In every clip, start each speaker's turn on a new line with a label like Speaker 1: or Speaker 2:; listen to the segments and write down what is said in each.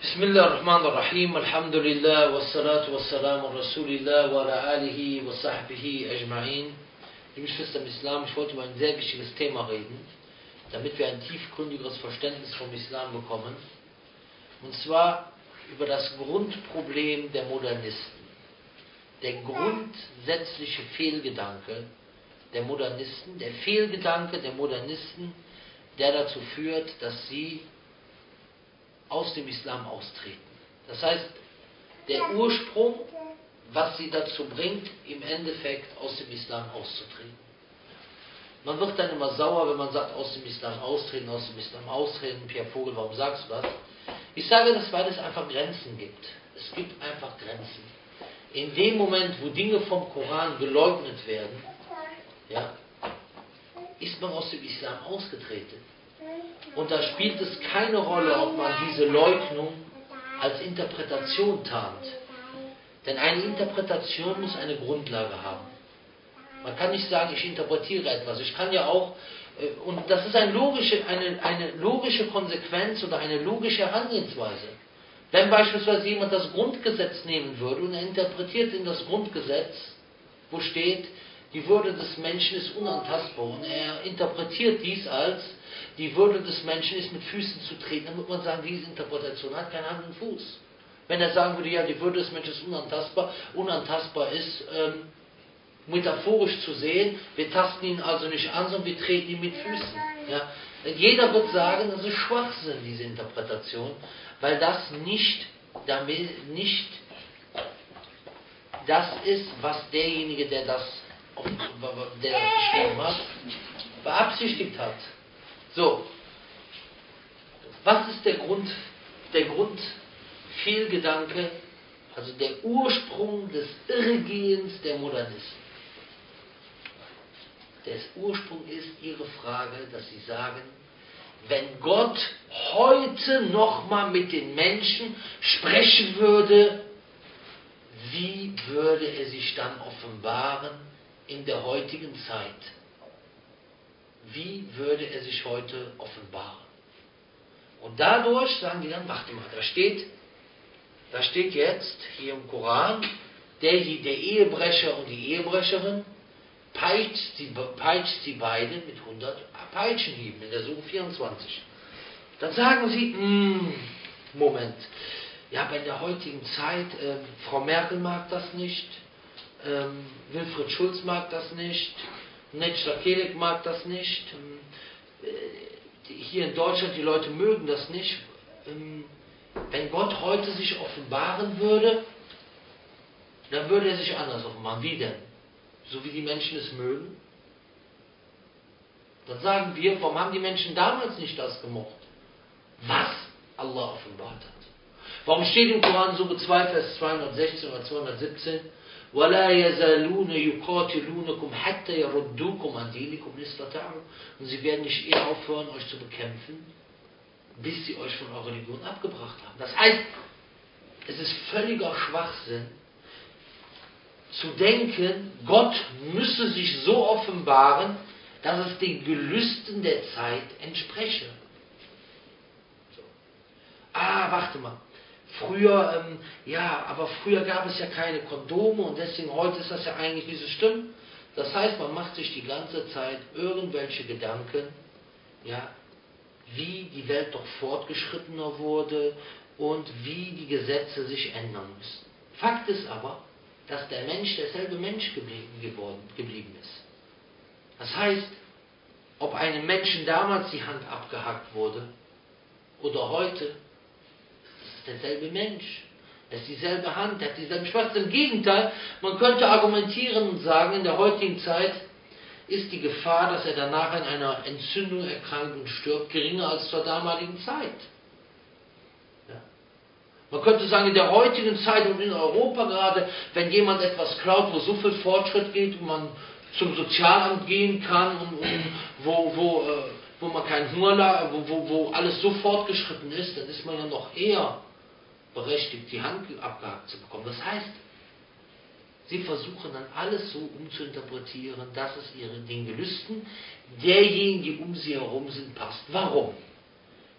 Speaker 1: Bismillah ar-Rahman ar-Rahim, Alhamdulillah, wassalatu wassalamu Rasulillah wa ala alihi wa sahbihi ajma'in. Liebe Geschwister im Islam, ich wollte über ein sehr wichtiges Thema reden, damit wir ein tiefgründigeres Verständnis vom Islam bekommen. Und zwar über das Grundproblem der Modernisten. Der grundsätzliche Fehlgedanke der Modernisten, der Fehlgedanke der Modernisten, der dazu führt, dass sie aus dem Islam austreten. Das heißt, der Ursprung, was sie dazu bringt, im Endeffekt aus dem Islam auszutreten. Man wird dann immer sauer, wenn man sagt, aus dem Islam austreten, aus dem Islam austreten. Pierre Vogel, warum sagst du das? Ich sage das, weil es einfach Grenzen gibt. Es gibt einfach Grenzen. In dem Moment, wo Dinge vom Koran geleugnet werden, ja, ist man aus dem Islam ausgetreten. Und da spielt es keine Rolle, ob man diese Leugnung als Interpretation tarnt. Denn eine Interpretation muss eine Grundlage haben. Man kann nicht sagen, ich interpretiere etwas. Ich kann ja auch, und das ist eine logische Konsequenz oder eine logische Herangehensweise. Wenn beispielsweise jemand das Grundgesetz nehmen würde und er interpretiert in das Grundgesetz, wo steht, die Würde des Menschen ist unantastbar, und er interpretiert dies als, die Würde des Menschen ist mit Füßen zu treten, dann wird man sagen, diese Interpretation hat keinen Hand und Fuß. Wenn er sagen würde, ja, die Würde des Menschen ist unantastbar ist metaphorisch zu sehen, wir tasten ihn also nicht an, sondern wir treten ihn mit Füßen. Ja? Jeder wird sagen, das ist Schwachsinn, diese Interpretation, weil das nicht das ist, was derjenige, der das geschrieben hat, beabsichtigt hat. So, was ist der Grundfehlgedanke, also der Ursprung des Irrgehens der Modernisten? Der Ursprung ist ihre Frage, dass sie sagen, wenn Gott heute nochmal mit den Menschen sprechen würde, wie würde er sich dann offenbaren in der heutigen Zeit? Wie würde er sich heute offenbaren? Und dadurch sagen die dann, warte mal, da steht jetzt hier im Koran, der Ehebrecher und die Ehebrecherin peitscht sie beide mit 100 Peitschenhieben in der Sure 24. Dann sagen sie, Moment, ja, bei der heutigen Zeit, Frau Merkel mag das nicht, Wilfried Schulz mag das nicht, Necla Kelek mag das nicht, hier in Deutschland, die Leute mögen das nicht. Wenn Gott heute sich offenbaren würde, dann würde er sich anders offenbaren. Wie denn? So wie die Menschen es mögen? Dann sagen wir, warum haben die Menschen damals nicht das gemocht, was Allah offenbart hat? Warum steht im Koran Sure 2, Vers 216 oder 217, وَلَا يَزَالُونَ يُقَاتِلُونَكُمْ حَتَّى يَرُدُّوكُمْ عَنْ دِينِكُمْ إِنِ اسْتَطَاعُوا. Und sie werden nicht eher aufhören, euch zu bekämpfen, bis sie euch von eurer Religion abgebracht haben. Das heißt, es ist völliger Schwachsinn, zu denken, Gott müsse sich so offenbaren, dass es den Gelüsten der Zeit entspreche. So. Warte mal. Früher gab es ja keine Kondome und deswegen heute ist das ja eigentlich nicht so schlimm. Das heißt, man macht sich die ganze Zeit irgendwelche Gedanken, ja, wie die Welt doch fortgeschrittener wurde und wie die Gesetze sich ändern müssen. Fakt ist aber, dass der Mensch derselbe Mensch geblieben ist. Das heißt, ob einem Menschen damals die Hand abgehackt wurde oder heute, derselbe Mensch. Es ist dieselbe Hand, er hat dieselben Schmerzen. Im Gegenteil, man könnte argumentieren und sagen, in der heutigen Zeit ist die Gefahr, dass er danach an einer Entzündung erkrankt und stirbt, geringer als zur damaligen Zeit. Ja. Man könnte sagen, in der heutigen Zeit und in Europa gerade, wenn jemand etwas klaut, wo so viel Fortschritt geht und man zum Sozialamt gehen kann und wo man keinen Hunger, wo alles so fortgeschritten ist, dann ist man ja noch eher berechtigt, die Hand abgehackt zu bekommen. Das heißt, sie versuchen dann alles so umzuinterpretieren, dass es den Gelüsten derjenigen, die um sie herum sind, passt. Warum?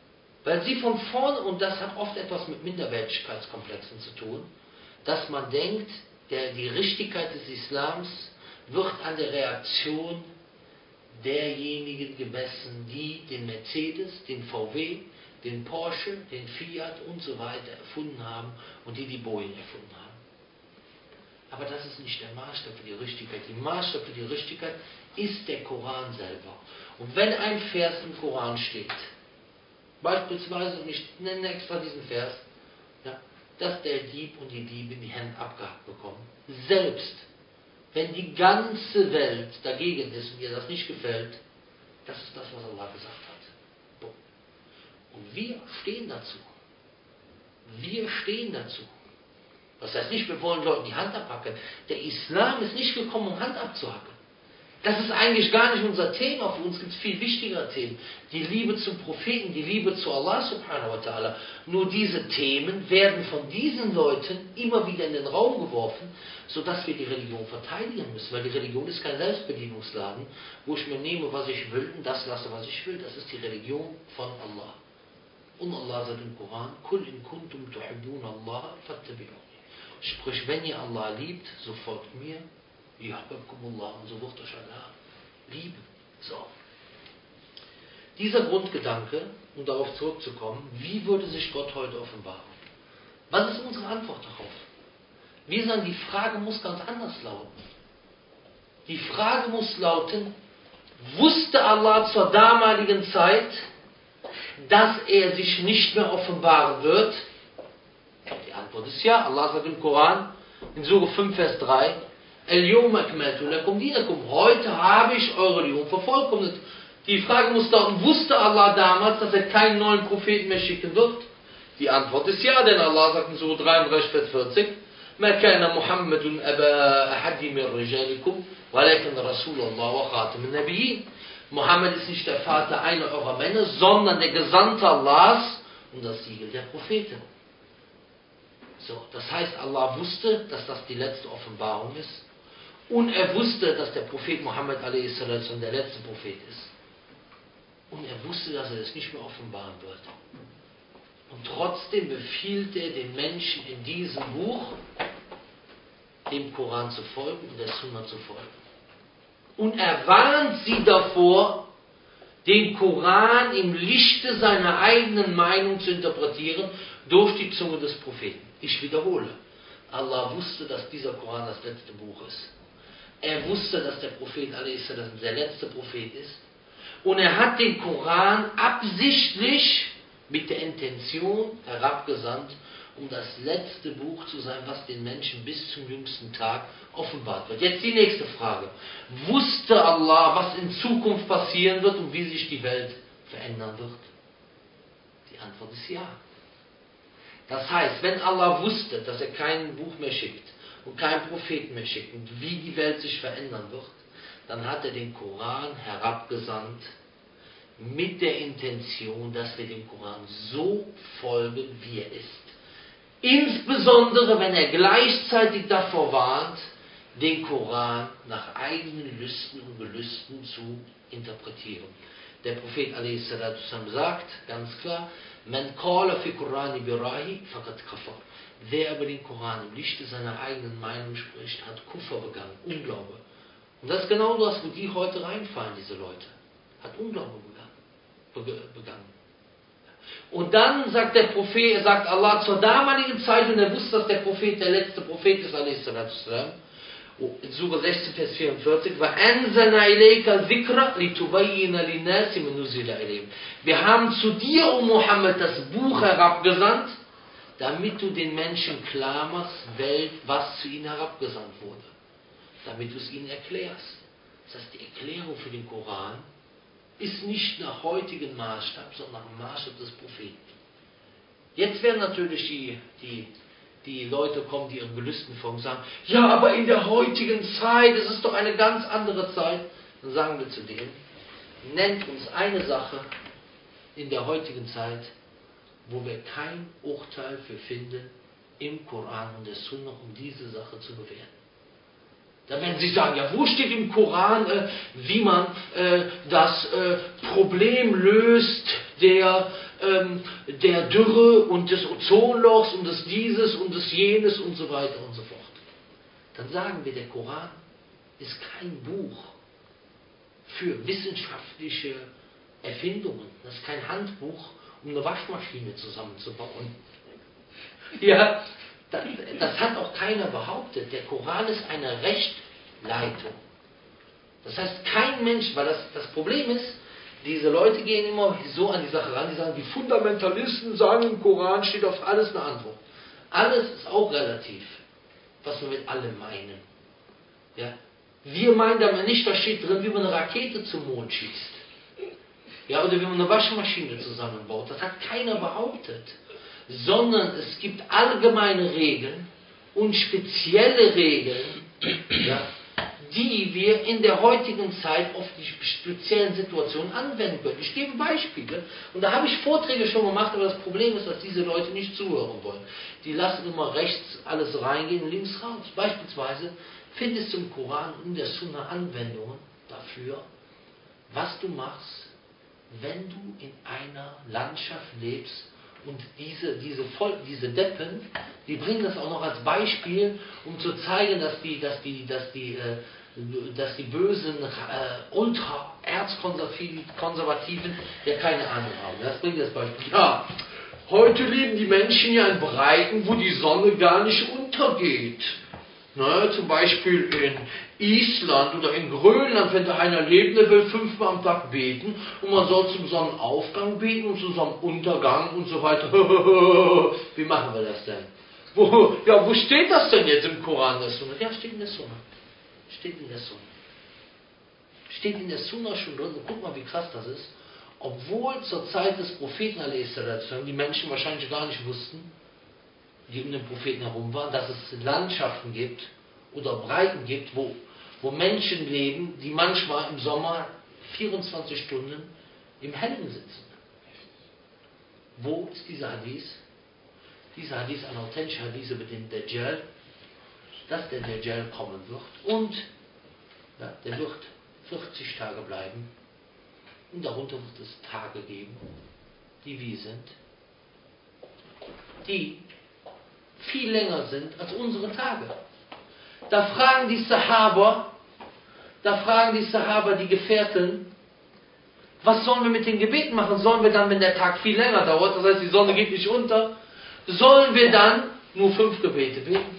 Speaker 1: Weil sie von vorne, und das hat oft etwas mit Minderwertigkeitskomplexen zu tun, dass man denkt, die Richtigkeit des Islams wird an der Reaktion derjenigen gemessen, die den Mercedes, den VW, den Porsche, den Fiat und so weiter erfunden haben und die Boeing erfunden haben. Aber das ist nicht der Maßstab für die Richtigkeit. Die Maßstab für die Richtigkeit ist der Koran selber. Und wenn ein Vers im Koran steht, beispielsweise, und ich nenne extra diesen Vers, ja, dass der Dieb und die Diebin die Hände abgehackt bekommen, selbst wenn die ganze Welt dagegen ist und ihr das nicht gefällt, das ist das, was Allah gesagt hat. Und wir stehen dazu. Wir stehen dazu. Das heißt nicht, wir wollen Leuten die Hand abhacken. Der Islam ist nicht gekommen, um Hand abzuhacken. Das ist eigentlich gar nicht unser Thema. Für uns gibt es viel wichtigere Themen. Die Liebe zum Propheten, die Liebe zu Allah subhanahu wa ta'ala. Nur diese Themen werden von diesen Leuten immer wieder in den Raum geworfen, sodass wir die Religion verteidigen müssen. Weil die Religion ist kein Selbstbedienungsladen, wo ich mir nehme, was ich will und das lasse, was ich will. Das ist die Religion von Allah. Und Allah sagt im Koran, Kul in kuntum tuhibbun Allah fattabi'uni. Sprich, wenn ihr Allah liebt, so folgt mir. Yahbabkumullah, und so wird euch Allah lieben. So. Dieser Grundgedanke, um darauf zurückzukommen, wie würde sich Gott heute offenbaren? Was ist unsere Antwort darauf? Wir sagen, die Frage muss ganz anders lauten. Die Frage muss lauten, wusste Allah zur damaligen Zeit, dass er sich nicht mehr offenbaren wird? Die Antwort ist ja. Allah sagt im Koran, in Sure 5, Vers 3, heute habe ich eure Religion vervollkommnet. Die Frage muss lauten, wusste Allah damals, dass er keinen neuen Propheten mehr schicken wird? Die Antwort ist ja, denn Allah sagt in Surah 33, Vers 40, ما كان محمد أبا أحد من رجالكم ولكن رسول الله وخاتم النبيين. Mohammed ist nicht der Vater einer eurer Männer, sondern der Gesandte Allahs und das Siegel der Propheten. So, das heißt, Allah wusste, dass das die letzte Offenbarung ist. Und er wusste, dass der Prophet Muhammad a.s. der letzte Prophet ist. Und er wusste, dass er es nicht mehr offenbaren wird. Und trotzdem befiehlt er den Menschen in diesem Buch, dem Koran zu folgen und der Sunna zu folgen. Und er warnt sie davor, den Koran im Lichte seiner eigenen Meinung zu interpretieren, durch die Zunge des Propheten. Ich wiederhole, Allah wusste, dass dieser Koran das letzte Buch ist. Er wusste, dass der Prophet a.s. der letzte Prophet ist. Und er hat den Koran absichtlich mit der Intention herabgesandt, um das letzte Buch zu sein, was den Menschen bis zum jüngsten Tag offenbart wird. Jetzt die nächste Frage. Wusste Allah, was in Zukunft passieren wird und wie sich die Welt verändern wird? Die Antwort ist ja. Das heißt, wenn Allah wusste, dass er kein Buch mehr schickt und keinen Propheten mehr schickt und wie die Welt sich verändern wird, dann hat er den Koran herabgesandt mit der Intention, dass wir dem Koran so folgen, wie er ist. Insbesondere, wenn er gleichzeitig davor warnt, den Koran nach eigenen Lüsten und Gelüsten zu interpretieren. Der Prophet a.s. sagt ganz klar, Man qala fi Qurani birahi faqad kafar. Wer über den Koran im Lichte seiner eigenen Meinung spricht, hat Kuffer begangen, Unglaube. Und das ist genau das, wo die heute reinfallen, diese Leute. Hat Unglaube begangen. Und dann sagt der Prophet, sagt Allah zur damaligen Zeit, und er wusste, dass der Prophet der letzte Prophet ist, a.s. in Surah 16, Vers 44, wir haben zu dir, O Muhammad, das Buch herabgesandt, damit du den Menschen klar machst, was zu ihnen herabgesandt wurde. Damit du es ihnen erklärst. Das heißt, die Erklärung für den Koran ist nicht nach heutigem Maßstab, sondern nach dem Maßstab des Propheten. Jetzt werden natürlich die Leute kommen, die ihren Gelüsten folgen, sagen, ja, aber in der heutigen Zeit, es ist doch eine ganz andere Zeit. Dann sagen wir zu denen, nennt uns eine Sache in der heutigen Zeit, wo wir kein Urteil für finden, im Koran und der Sunna, um diese Sache zu bewerten. Dann werden sie sagen, ja, wo steht im Koran, wie man das Problem löst der der Dürre und des Ozonlochs und des dieses und des jenes und so weiter und so fort. Dann sagen wir, der Koran ist kein Buch für wissenschaftliche Erfindungen. Das ist kein Handbuch, um eine Waschmaschine zusammenzubauen. Ja, das hat auch keiner behauptet. Der Koran ist eine Rechtleitung. Das heißt, kein Mensch, weil das Problem ist, diese Leute gehen immer so an die Sache ran, die sagen, die Fundamentalisten sagen, im Koran steht auf alles eine Antwort. Alles ist auch relativ, was wir mit allem meinen. Ja? Wir meinen damit nicht, da steht drin, wie man eine Rakete zum Mond schießt. Ja, oder wie man eine Waschmaschine zusammenbaut. Das hat keiner behauptet. Sondern es gibt allgemeine Regeln und spezielle Regeln, ja, die wir in der heutigen Zeit auf die speziellen Situationen anwenden können. Ich gebe Beispiele. Und da habe ich Vorträge schon gemacht, aber das Problem ist, dass diese Leute nicht zuhören wollen. Die lassen immer rechts alles reingehen, links raus. Beispielsweise findest du im Koran und in der Sunna Anwendungen dafür, was du machst, wenn du in einer Landschaft lebst und diese Deppen, die bringen das auch noch als Beispiel, um zu zeigen, dass die bösen Ultra-Erzkonservativen ja keine Ahnung haben. Das bringt das Beispiel. Ja, heute leben die Menschen ja in Breiten, wo die Sonne gar nicht untergeht. Ne, zum Beispiel in Island oder in Grönland, wenn da einer lebt, der will 5-mal am Tag beten und man soll zum Sonnenaufgang beten und zum Sonnenuntergang und so weiter. Wie machen wir das denn? Wo steht das denn jetzt im Koran? Der Sunna? Ja, steht in der Sunna. Steht in der Sunna. Steht in der Sunna schon drin. Und guck mal, wie krass das ist. Obwohl zur Zeit des Propheten die Menschen wahrscheinlich gar nicht wussten, die um den Propheten herum waren, dass es Landschaften gibt oder Breiten gibt, wo Menschen leben, die manchmal im Sommer 24 Stunden im Hellen sitzen. Wo ist dieser Hadith? Dieser Hadith, ein authentischer Hadith über den Dajjal, dass der Dajjal kommen wird und ja, der wird 40 Tage bleiben und darunter wird es Tage geben, die wie sind, die viel länger sind als unsere Tage. Da fragen die Sahaba, die Gefährten, was sollen wir mit den Gebeten machen? Sollen wir dann, wenn der Tag viel länger dauert, das heißt die Sonne geht nicht unter, sollen wir dann nur 5 Gebete beten?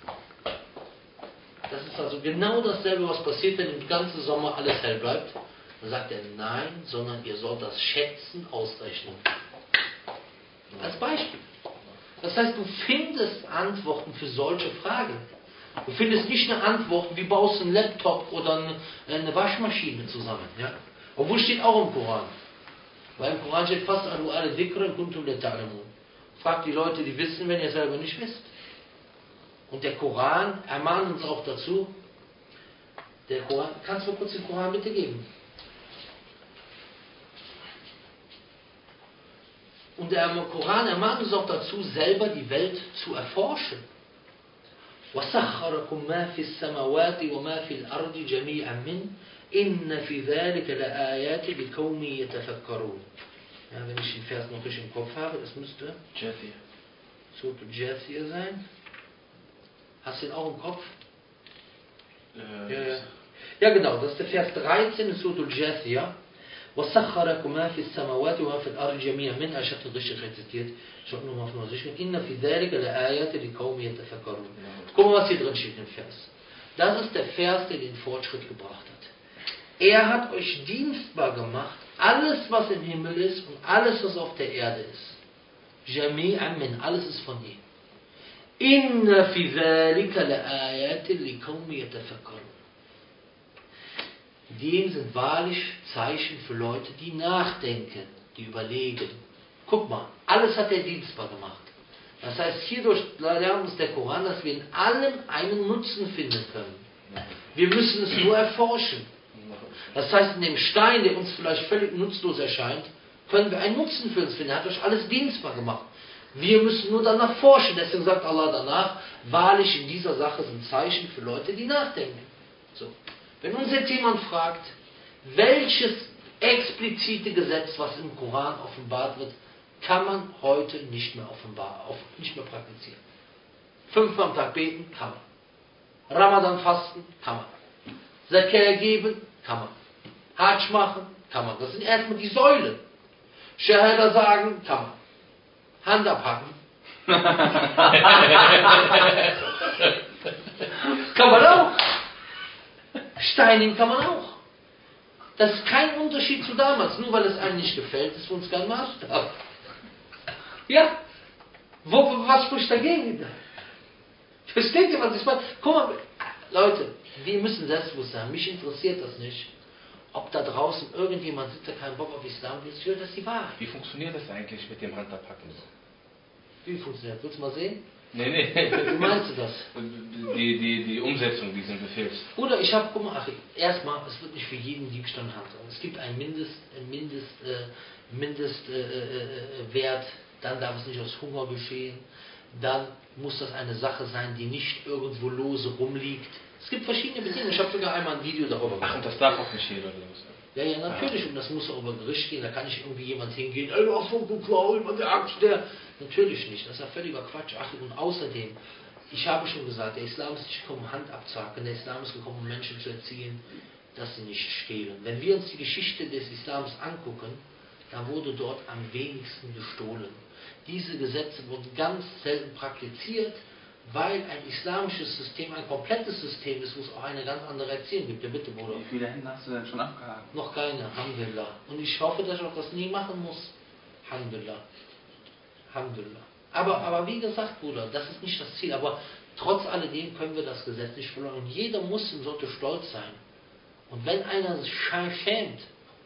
Speaker 1: Das ist also genau dasselbe, was passiert, wenn im ganzen Sommer alles hell bleibt. Dann sagt er, nein, sondern ihr sollt das Schätzen ausrechnen. Als Beispiel. Das heißt, du findest Antworten für solche Fragen. Du findest nicht eine Antwort, wie baust du einen Laptop oder eine Waschmaschine zusammen. Ja? Obwohl steht auch im Koran. Weil im Koran steht fast alle Dhikra kuntum la ta'lamun. Fragt die Leute, die wissen, wenn ihr selber nicht wisst. Und der Koran ermahnt uns auch dazu. Der Koran, kannst du mir kurz den Koran bitte geben? Und der Koran ermahnt uns auch dazu, selber die Welt zu erforschen. وَسَخَّرَكُمْ مَا فِي السَّمَوَاتِ وَمَا فِي الْأَرْضِ جَمِيعًا مِنْ إِنَّ فِي ذَلِكَ لَآيَاتٍ لِقَوْمٍ يَتَفَكَّرُونَ. Ja, wenn ich den Vers noch richtig im Kopf habe, das müsste Surah Al-Jathiyah sein. Hast du den auch im Kopf? Ja, genau, das ist der Vers 13 in Surah Al-Jathiyah. وَسَخَّرَكُمْ مَا فِي السَّمَوَاتِ وَمَا فِي الْأَرْضِ جَمِيعًا مِنْهُ. Ich habe das richtig rezitiert. Ich habe nur mal auf Nummer sicher. إِنَّ فِي ذَلِكَ لَآيَاتٍ لِقَوْمٍ يَتَفَكَّرُونَ. Guck mal, was hier drin steht im Vers. Das ist der Vers, der den Fortschritt gebracht hat. Er hat euch dienstbar gemacht, alles was im Himmel ist und alles was auf der Erde ist. جَمِيعًا مِنْ. Alles ist von ihm. إِنَّ فِي ذَلِكَ لَآيَاتٍ لِقَوْمٍ يَتَفَكَّرُونَ. Dem sind wahrlich Zeichen für Leute, die nachdenken, die überlegen. Guck mal, alles hat er dienstbar gemacht. Das heißt, hierdurch lernt uns der Koran, dass wir in allem einen Nutzen finden können. Wir müssen es nur erforschen. Das heißt, in dem Stein, der uns vielleicht völlig nutzlos erscheint, können wir einen Nutzen für uns finden. Er hat euch alles dienstbar gemacht. Wir müssen nur danach forschen. Deswegen sagt Allah danach, wahrlich in dieser Sache sind Zeichen für Leute, die nachdenken. So. Wenn uns jetzt jemand fragt, welches explizite Gesetz, was im Koran offenbart wird, kann man heute nicht mehr nicht mehr praktizieren. 5-mal am Tag beten, kann man. Ramadan fasten, kann man. Zakat geben, kann man. Hajj machen, kann man. Das sind erstmal die Säulen. Shahada sagen, kann man. Hand abhacken. Kann man auch. Steinigen kann man auch. Das ist kein Unterschied zu damals. Nur weil es einem nicht gefällt, ist für uns kein Maßstab. Ja. Was spricht dagegen? Versteht ihr, was ich meine? Guck mal, Leute, wir müssen selbstbewusst sein. Mich interessiert das nicht, ob da draußen irgendjemand sitzt, der keinen Bock auf Islam hat. Ich will, dass die Wahrheit.
Speaker 2: Wie funktioniert das eigentlich mit dem Handabpacken?
Speaker 1: Wie funktioniert das? Willst du mal sehen?
Speaker 2: Nee.
Speaker 1: Wie meinst du das?
Speaker 2: Die Umsetzung dieses Befehls.
Speaker 1: Bruder, guck mal, Achim, erstmal, es wird nicht für jeden Diebstahl handhaben. Es gibt einen Mindestwert, dann darf es nicht aus Hunger geschehen, dann muss das eine Sache sein, die nicht irgendwo lose rumliegt. Es gibt verschiedene Bedingungen. Ich habe sogar einmal ein Video darüber gemacht.
Speaker 2: Ach, und das darf auch nicht jeder oder was?
Speaker 1: Ja, natürlich. Und das muss auch über Gericht gehen. Da kann nicht irgendwie jemand hingehen, ey, was von geklaut, was der Axt, der. Natürlich nicht. Das ist ja völliger Quatsch. Ach, und außerdem, ich habe schon gesagt, der Islam ist nicht gekommen, Hand abzuhacken. Der Islam ist gekommen, um Menschen zu erziehen, dass sie nicht stehlen. Wenn wir uns die Geschichte des Islams angucken, da wurde dort am wenigsten gestohlen. Diese Gesetze wurden ganz selten praktiziert, weil ein islamisches System ein komplettes System ist, wo es auch eine ganz andere Erziehung gibt. Ja, bitte, Bruder.
Speaker 3: Wie viele Hände hast du denn schon abgehakt?
Speaker 1: Noch keine, Alhamdulillah. Und ich hoffe, dass ich auch das nie machen muss. Alhamdulillah. Alhamdulillah. Aber wie gesagt, Bruder, das ist nicht das Ziel. Aber trotz alledem können wir das Gesetz nicht verloren. Und jeder Muslim sollte stolz sein. Und wenn einer sich schämt,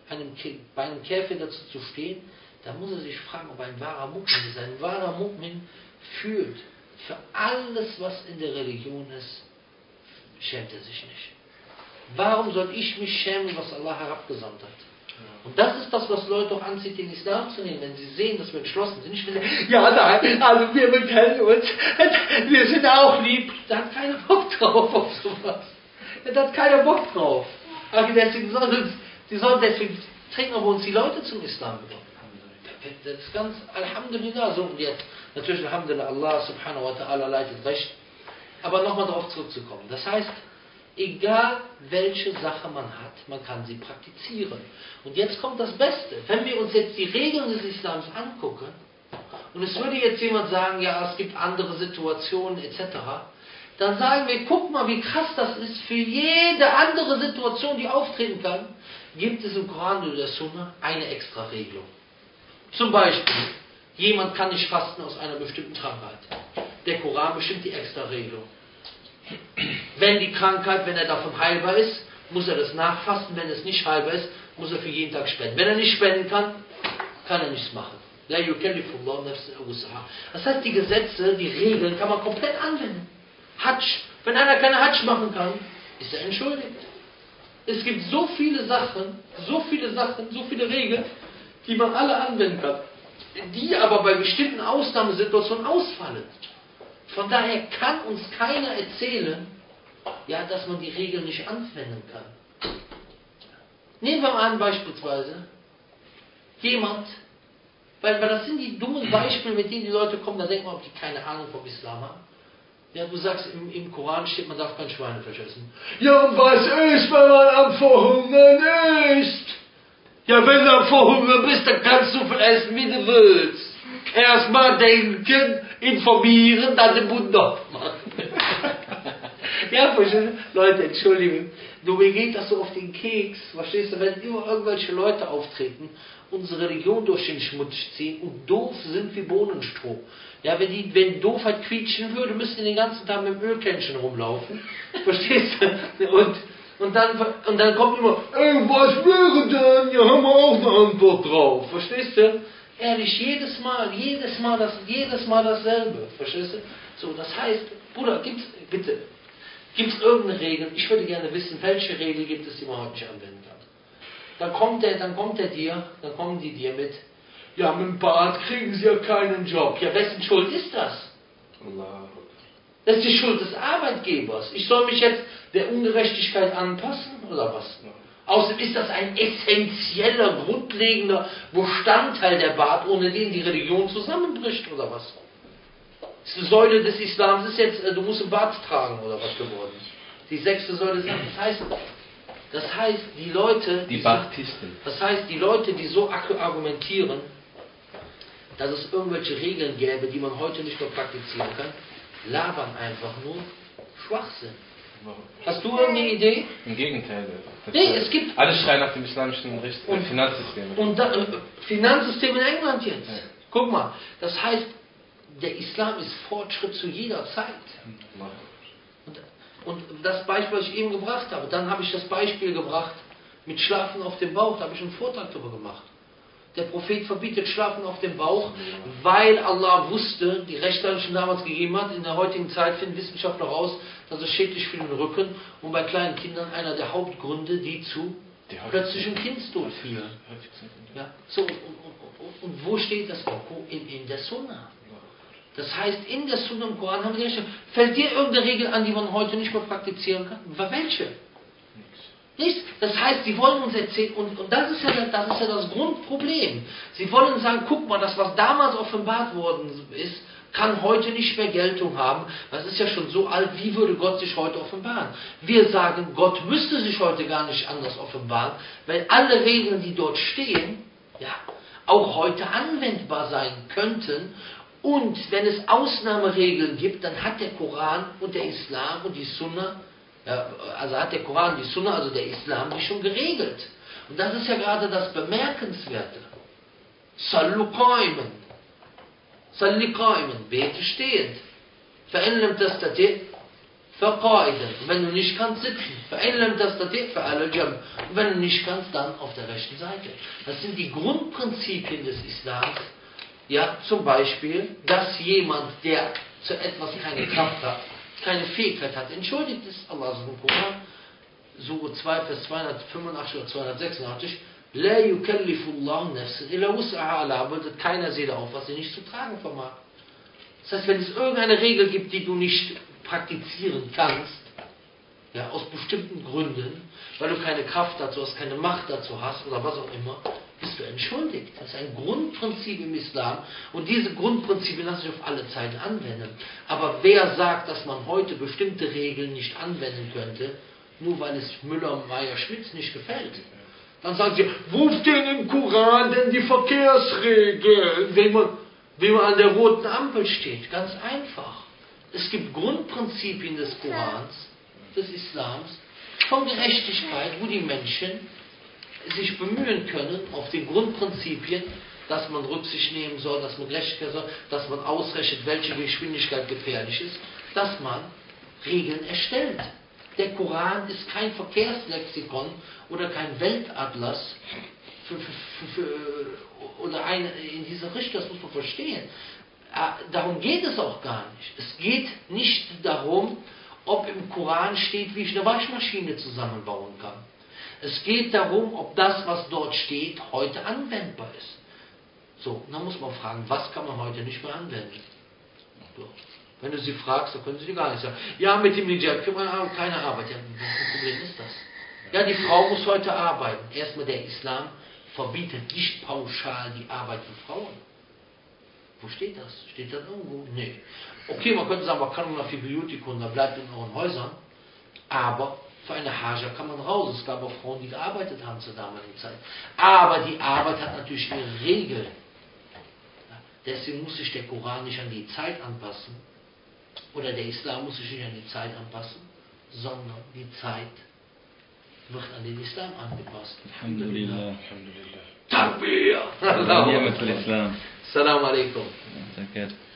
Speaker 1: bei einem Käfer dazu zu stehen, dann muss er sich fragen, ob er ein wahrer Mu'min ist. Ein wahrer Mu'min fühlt für alles, was in der Religion ist, schämt er sich nicht. Warum soll ich mich schämen, was Allah herabgesandt hat? Und das ist das, was Leute auch anzieht, den Islam zu nehmen, wenn sie sehen, dass wir entschlossen sind. Nicht, wenn sie, ja, nein, also wir bekennen uns, wir sind auch lieb. Da hat keiner Bock drauf auf sowas. Da hat keiner Bock drauf. Aber deswegen deswegen trinken aber uns die Leute zum Islam über. Das ist ganz, Alhamdulillah, so und jetzt. Natürlich, Alhamdulillah, Allah subhanahu wa ta'ala leitet recht. Aber nochmal darauf zurückzukommen. Das heißt, egal welche Sache man hat, man kann sie praktizieren. Und jetzt kommt das Beste. Wenn wir uns jetzt die Regeln des Islams angucken, und es würde jetzt jemand sagen, ja, es gibt andere Situationen etc., dann sagen wir, guck mal, wie krass das ist. Für jede andere Situation, die auftreten kann, gibt es im Koran oder der Sunna eine extra Regelung. Zum Beispiel, jemand kann nicht fasten aus einer bestimmten Krankheit. Der Koran bestimmt die extra Regelung. Wenn die Krankheit, wenn er davon heilbar ist, muss er das nachfasten. Wenn es nicht heilbar ist, muss er für jeden Tag spenden. Wenn er nicht spenden kann, kann er nichts machen. Das heißt, die Gesetze, die Regeln kann man komplett anwenden. Hajj. Wenn einer keine Hajj machen kann, ist er entschuldigt. Es gibt so viele Sachen, so viele Regeln, die man alle anwenden kann, die aber bei bestimmten Ausnahmesituationen ausfallen. Von daher kann uns keiner erzählen, ja, dass man die Regeln nicht anwenden kann. Nehmen wir mal an, beispielsweise, jemand, weil das sind die dummen Beispiele, mit denen die Leute kommen, da denkt man, ob die keine Ahnung vom Islam haben. Ja, du sagst, im Koran steht, man darf kein Schweinefleisch essen. Ja, und was ist, wenn man am Verhungern ist? Ja, wenn du am Verhungern bist, dann kannst du viel essen, wie du willst. Erstmal denken, informieren, dann den Mund aufmachen. Ja, verstehst du? Leute, Entschuldigung. Mir geht das so auf den Keks, verstehst du? Wenn immer irgendwelche Leute auftreten, unsere Religion durch den Schmutz ziehen und doof sind wie Bohnenstroh. Ja, wenn Doofheit quietschen würde, müssten die den ganzen Tag mit dem Ölkännchen rumlaufen. Verstehst du? Und dann kommt immer, was wäre denn? Ja, haben wir auch eine Antwort drauf. Verstehst du? Ehrlich, jedes Mal dasselbe. Verstehst du? So, das heißt, Bruder, gibt's irgendeine Regel? Ich würde gerne wissen, welche Regel gibt es, die man heute nicht anwenden kann. Dann kommen die dir mit, ja, mit dem Bart kriegen sie ja keinen Job. Ja, wessen Schuld ist das?
Speaker 2: Allah.
Speaker 1: Das ist die Schuld des Arbeitgebers. Ich soll mich jetzt der Ungerechtigkeit anpassen, oder was? Außerdem ist das ein essentieller, grundlegender Bestandteil der Bart, ohne den die Religion zusammenbricht, oder was? Das ist eine Säule des Islams, ist jetzt, du musst einen Bart tragen, oder was geworden? Die 6. Säule des Islams. Das heißt, die Leute...
Speaker 2: Die Baptisten.
Speaker 1: Das heißt, die Leute, die so argumentieren, dass es irgendwelche Regeln gäbe, die man heute nicht mehr praktizieren kann, labern einfach nur Schwachsinn. Hast du irgendeine Idee?
Speaker 2: Im Gegenteil.
Speaker 1: Nee, es gibt...
Speaker 2: Alles schreien nach dem islamischen Finanzsystem.
Speaker 1: Und Finanzsystem in England jetzt.
Speaker 2: Ja.
Speaker 1: Guck mal, das heißt, der Islam ist Fortschritt zu jeder Zeit. Und das Beispiel, was ich eben gebracht habe, dann habe ich das Beispiel gebracht mit Schlafen auf dem Bauch, da habe ich einen Vortrag darüber gemacht. Der Prophet verbietet Schlafen auf dem Bauch, weil Allah wusste, die Rechte schon damals gegeben hat, in der heutigen Zeit finden Wissenschaftler raus, dass es schädlich für den Rücken und bei kleinen Kindern einer der Hauptgründe, die zu plötzlichem Kindstod führen. Ja, so, und wo steht das? In der Sunna. Das heißt, in der Sunna im Koran haben wir die Rechte. Fällt dir irgendeine Regel an, die man heute nicht mehr praktizieren kann? Welche? Nichts. Das heißt, sie wollen uns erzählen, und das ist ja das Grundproblem. Sie wollen sagen, guck mal, das, was damals offenbart worden ist, kann heute nicht mehr Geltung haben. Das ist ja schon so alt, wie würde Gott sich heute offenbaren? Wir sagen, Gott müsste sich heute gar nicht anders offenbaren, weil alle Regeln, die dort stehen, ja, auch heute anwendbar sein könnten. Und wenn es Ausnahmeregeln gibt, dann hat der Koran und der Islam und die Sunna, also hat der Koran und die Sunna, also der Islam, die schon geregelt. Und das ist ja gerade das Bemerkenswerte. Sallu qaiman. Salli qaiman. Bete stehend. Fa'in lam tastati' faqa'idan. Wenn du nicht kannst, sitzen. Fa'in lam tastati' fa'ala jam. Und wenn du nicht kannst, dann auf der rechten Seite. Das sind die Grundprinzipien des Islams. Ja, zum Beispiel, dass jemand, der zu etwas keine Kraft hat, keine Fähigkeit hat, entschuldigt ist. Allah sagt im Koran, Sure 2, Vers 285 oder 286, La yukallifullahu nafsan illa wus'aha, Allah bildet keiner Seele auf, was sie nicht zu tragen vermag. Das heißt, wenn es irgendeine Regel gibt, die du nicht praktizieren kannst, ja, aus bestimmten Gründen, weil du keine Kraft dazu hast, keine Macht dazu hast oder was auch immer, bist du entschuldigt. Das ist ein Grundprinzip im Islam und diese Grundprinzipien lassen sich auf alle Zeiten anwenden. Aber wer sagt, dass man heute bestimmte Regeln nicht anwenden könnte, nur weil es Müller, Meyer, Schmitz nicht gefällt? Dann sagen sie, wo stehen im Koran denn die Verkehrsregeln, wenn man an der roten Ampel steht? Ganz einfach. Es gibt Grundprinzipien des Korans, des Islams, von Gerechtigkeit, wo die Menschen sich bemühen können auf den Grundprinzipien, dass man Rücksicht nehmen soll, dass man Gerechtigkeit soll, dass man ausrechnet, welche Geschwindigkeit gefährlich ist, dass man Regeln erstellt. Der Koran ist kein Verkehrslexikon oder kein Weltatlas oder in dieser Richtung, das muss man verstehen. Darum geht es auch gar nicht. Es geht nicht darum, ob im Koran steht, wie ich eine Waschmaschine zusammenbauen kann. Es geht darum, ob das, was dort steht, heute anwendbar ist. So, dann muss man fragen, was kann man heute nicht mehr anwenden? So. Wenn du sie fragst, dann können sie dir gar nicht sagen. Ja, mit dem Hijab kann man keine Arbeit. Ja, welches Problem ist das? Ja, die Frau muss heute arbeiten. Erstmal, der Islam verbietet nicht pauschal die Arbeit für Frauen. Wo steht das? Steht das irgendwo? Nee. Okay, man könnte sagen, man kann nur für Beauty-Kunden, da bleibt in euren Häusern. Aber für eine Haja kann man raus. Es gab auch Frauen, die gearbeitet haben zur damaligen Zeit. Aber die Arbeit hat natürlich ihre Regeln. Deswegen muss sich der Koran nicht an die Zeit anpassen. Oder der Islam muss sich nicht an die Zeit anpassen, sondern die Zeit wird an den Islam angepasst.
Speaker 4: Alhamdulillah.
Speaker 1: Takbir!
Speaker 4: Ni'mat al-Islam.
Speaker 1: Assalamu alaikum.
Speaker 4: Danke.